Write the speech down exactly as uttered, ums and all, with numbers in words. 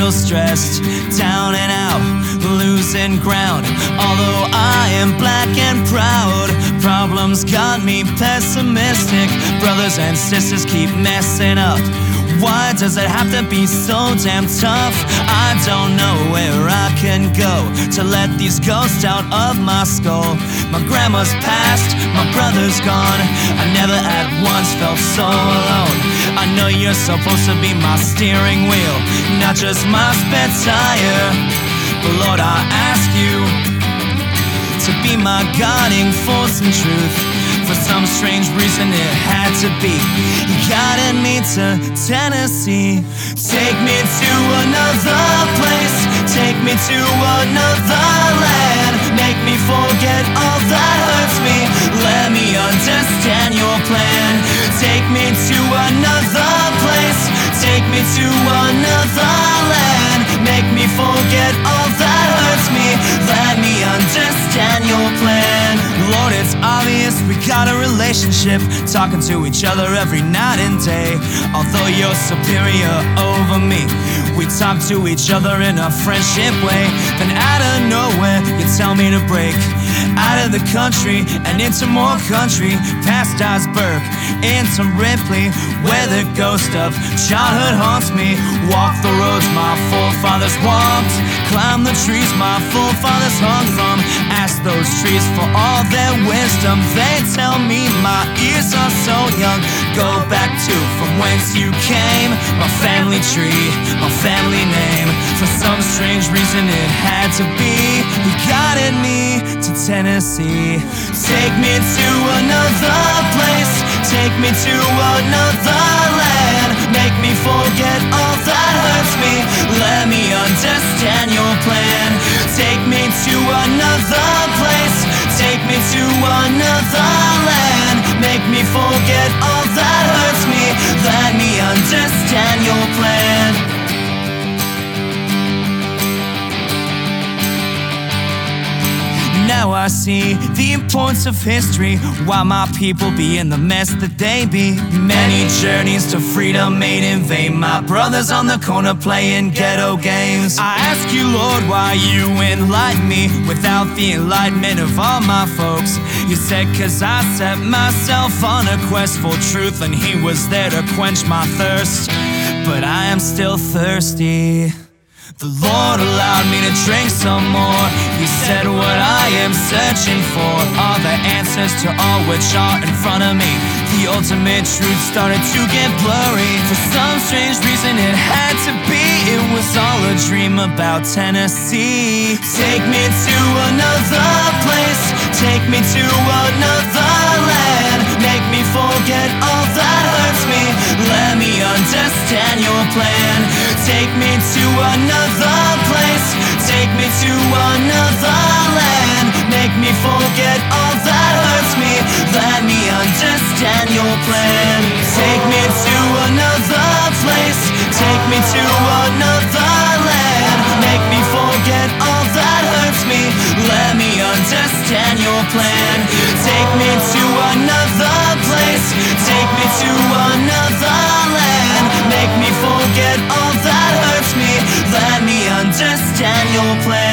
feel stressed, down and out, losing ground. Although I am black and proud, problems got me pessimistic. Brothers and sisters keep messing up. Why does it have to be so damn tough? I don't know where I can go to let these ghosts out of my skull. My grandma's passed, my brother's gone. I never at once felt so alone. I know you're supposed to be my steering wheel, not just my spare tire. But Lord, I ask you to be my guiding force and truth. For some strange reason it had to be. You guided me to Tennessee. Take me to another place, take me to another land. Make me forget all that hurts me, let me understand your plan. Take me to another place, take me to another land. Make me forget all that hurts me, let me understand your plan. Lord, it's obvious we got a relationship, talking to each other every night and day. Although you're superior over me, we talk to each other in a friendship way. Then out of nowhere, you tell me to break out of the country and into more country, past Iceberg, into Ripley, where the ghost of childhood haunts me. Walk the roads my forefathers walked, climb the trees my forefathers hung from. Ask those trees for all their wisdom, they tell me my ears are so young. Go back to from whence you came, my family tree, my family name. For some strange reason it had to be. You guided me to Tennessee. Take me to another place, take me to another land. Make me forget all that hurts me, let me understand your plan. Take me to another place, take me to another land. Make me forget all that hurts me, let me understand your plan. Now I see the importance of history, why my people be in the mess that they be. Many journeys to freedom made in vain, my brothers on the corner playing ghetto games. I ask you, Lord, why you enlighten me without the enlightenment of all my folks. You said cause I set myself on a quest for truth, and he was there to quench my thirst. But I am still thirsty. The Lord allowed me to drink some more. He said what I am searching for are the answers to all which are in front of me. The ultimate truth started to get blurry. For some strange reason it had to be. It was all a dream about Tennessee. Take me to another place, take me to another land. Make me forget all that hurts me, let me understand your plan. Take me to another place, take me to another land. Make me forget all that hurts me, let me understand your plan. Take me to another place, take me to another land. Make me forget all that hurts me, let me understand your plan. Take me to another place, take me to another land. Make me forget all that hurts me, let me understand your plan.